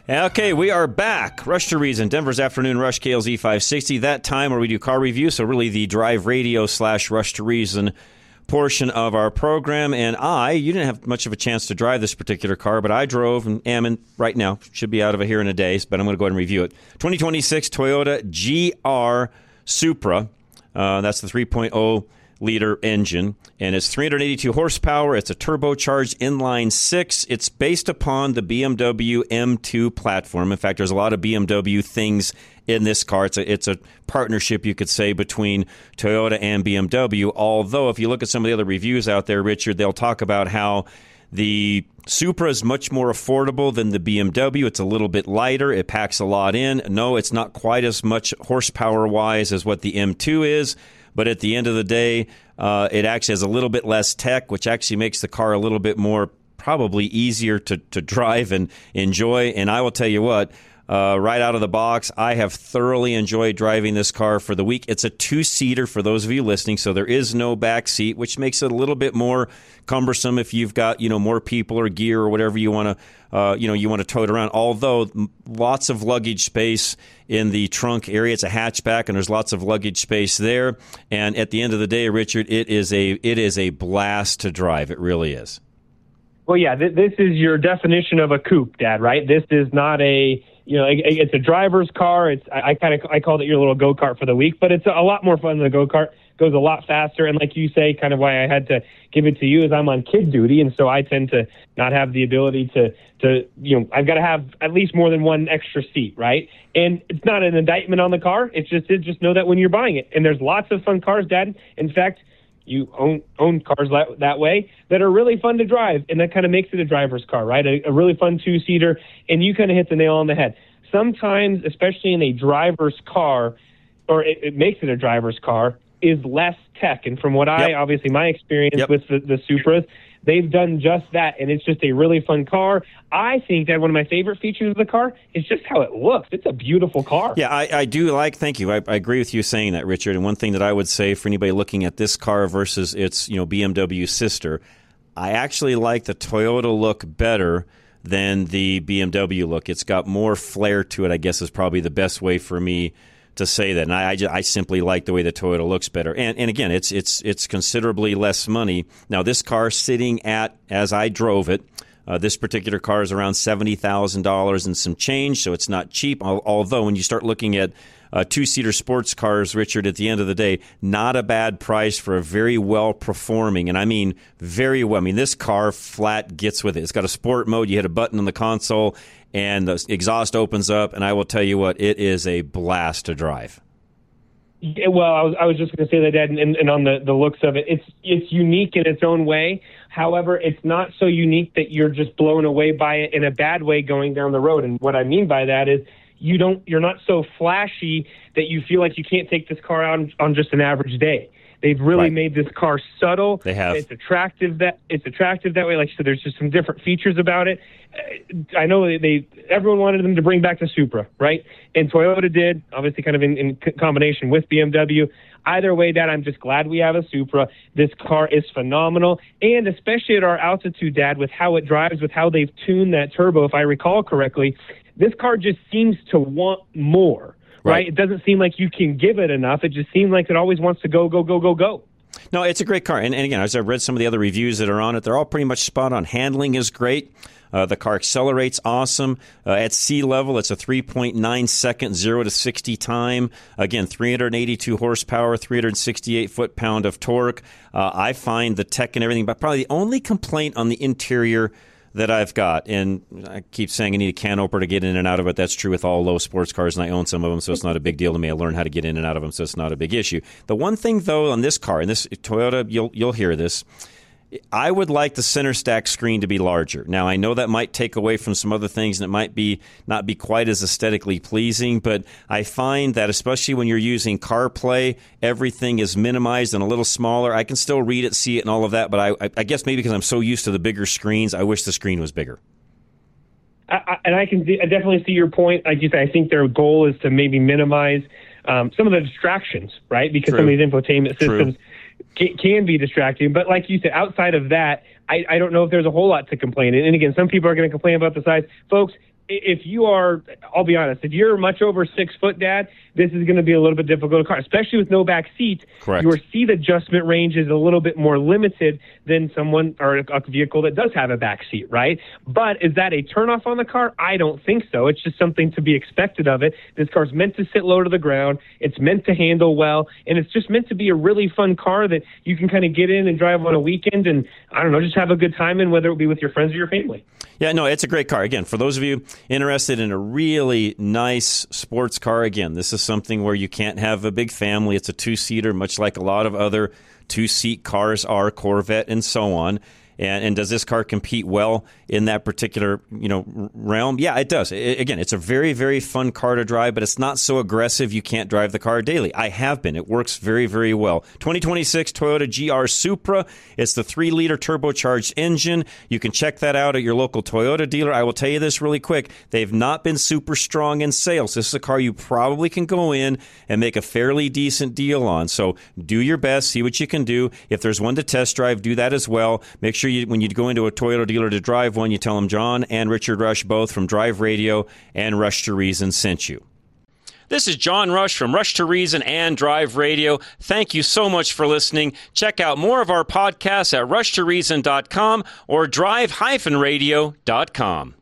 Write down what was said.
Okay, we are back. Rush to Reason, Denver's Afternoon Rush, KLZ 560. That time where we do car reviews, so really the Drive Radio / Rush to Reason portion of our program. And you didn't have much of a chance to drive this particular car, but I drove and am in right now. Should be out of it here in a day, but I'm going to go ahead and review it. 2026 Toyota GR Supra. That's the 3.0 liter engine, and it's 382 horsepower. It's a turbocharged inline six. It's based upon the BMW M2 platform. In fact, there's a lot of BMW things in this car. It's a partnership, you could say, between Toyota and BMW. Although, if you look at some of the other reviews out there, Richard, they'll talk about how the Supra is much more affordable than the BMW. It's a little bit lighter. It packs a lot in. No, it's not quite as much horsepower-wise as what the M2 is. But at the end of the day, it actually has a little bit less tech, which actually makes the car a little bit more probably easier to drive and enjoy. And I will tell you what, right out of the box, I have thoroughly enjoyed driving this car for the week. It's a two-seater for those of you listening, so there is no back seat, which makes it a little bit more cumbersome if you've got more people or gear or whatever you want to tote around. Although lots of luggage space in the trunk area. It's a hatchback, and there's lots of luggage space there. And at the end of the day, Richard, it is a blast to drive. It really is. Well, yeah, this is your definition of a coupe, Dad. Right? This is not a it's a driver's car. I called it your little go-kart for the week, but it's a lot more fun than a go-kart. Goes a lot faster, and like you say, kind of why I had to give it to you is I'm on kid duty, and so I tend to not have the ability to I've got to have at least more than one extra seat, right? And it's not an indictment on the car. It's just know that when you're buying it, and there's lots of fun cars, Dad. In fact, you own cars that way that are really fun to drive, and that kind of makes it a driver's car, right? A really fun two-seater, and you kind of hit the nail on the head. Sometimes, especially in a driver's car, or it makes it a driver's car, is less tech. And from what obviously my experience with the Supras, they've done just that, and it's just a really fun car. I think that one of my favorite features of the car is just how it looks. It's a beautiful car. Yeah, I do thank you. I agree with you saying that, Richard. And one thing that I would say for anybody looking at this car versus its BMW sister, I actually like the Toyota look better than the BMW look. It's got more flair to it, I guess, is probably the best way for me to say that. And I simply like the way the Toyota looks better. And again, it's considerably less money. Now, this car sitting at, as I drove it, this particular car is around $70,000 and some change, so it's not cheap. Although when you start looking at two-seater sports cars, Richard, at the end of the day, not a bad price for a very well-performing, and I mean very well. I mean, this car flat gets with it. It's got a sport mode. You hit a button on the console, and the exhaust opens up, and I will tell you what, it is a blast to drive. Yeah, well, I was just going to say that, Dad, and on the looks of it, it's unique in its own way. However, it's not so unique that you're just blown away by it in a bad way going down the road. And what I mean by that is you're not so flashy that you feel like you can't take this car out on just an average day. They've really made this car subtle. They have. It's attractive that way. Like so, there's just some different features about it. I know everyone wanted them to bring back the Supra, right? And Toyota did, obviously, kind of in combination with BMW. Either way, Dad, I'm just glad we have a Supra. This car is phenomenal, and especially at our altitude, Dad, with how it drives, with how they've tuned that turbo, if I recall correctly, this car just seems to want more. Right? It doesn't seem like you can give it enough. It just seems like it always wants to go, go, go, go, go. No, it's a great car. And again, as I've read some of the other reviews that are on it, they're all pretty much spot on. Handling is great. The car accelerates awesome. At sea level, it's a 3.9 second 0 to 60 time. Again, 382 horsepower, 368 foot-pound of torque. I find the tech and everything, but probably the only complaint on the interior that I've got, and I keep saying I need a can opener to get in and out of it. That's true with all low sports cars, and I own some of them, so it's not a big deal to me. I learned how to get in and out of them, so it's not a big issue. The one thing, though, on this car, and this Toyota, you'll hear this, I would like the center stack screen to be larger. Now, I know that might take away from some other things, and it might not be quite as aesthetically pleasing, but I find that especially when you're using CarPlay, everything is minimized and a little smaller. I can still read it, see it, and all of that, but I guess maybe because I'm so used to the bigger screens, I wish the screen was bigger. I definitely see your point. Like you say, I think their goal is to maybe minimize some of the distractions, right? Because some of these infotainment systems can be distracting. But like you said, outside of that, I don't know if there's a whole lot to complain. And again, some people are going to complain about the size. Folks, if you are, I'll be honest, if you're much over 6 foot, Dad, this is going to be a little bit difficult to car, especially with no back seat. Correct. Your seat adjustment range is a little bit more limited than someone or a vehicle that does have a back seat, right? But is that a turnoff on the car? I don't think so. It's just something to be expected of it. This car's meant to sit low to the ground. It's meant to handle well, and it's just meant to be a really fun car that you can kind of get in and drive on a weekend and, I don't know, just have a good time in, whether it be with your friends or your family. Yeah, no, it's a great car. Again, for those of you interested in a really nice sports car, again, this is something where you can't have a big family. It's a 2-seater, much like a lot of other 2-seat cars are, Corvette and so on. And does this car compete well in that particular, realm? Yeah, it does. Again, it's a very, very fun car to drive, but it's not so aggressive you can't drive the car daily. I have been. It works very, very well. 2026 Toyota GR Supra. It's the 3-liter turbocharged engine. You can check that out at your local Toyota dealer. I will tell you this really quick. They've not been super strong in sales. This is a car you probably can go in and make a fairly decent deal on. So do your best. See what you can do. If there's one to test drive, do that as well. Make sure when you go into a Toyota dealer to drive one, you tell them John and Richard Rush, both from Drive Radio and Rush to Reason, sent you. This is John Rush from Rush to Reason and Drive Radio. Thank you so much for listening. Check out more of our podcasts at rushtoreason.com or drive-radio.com.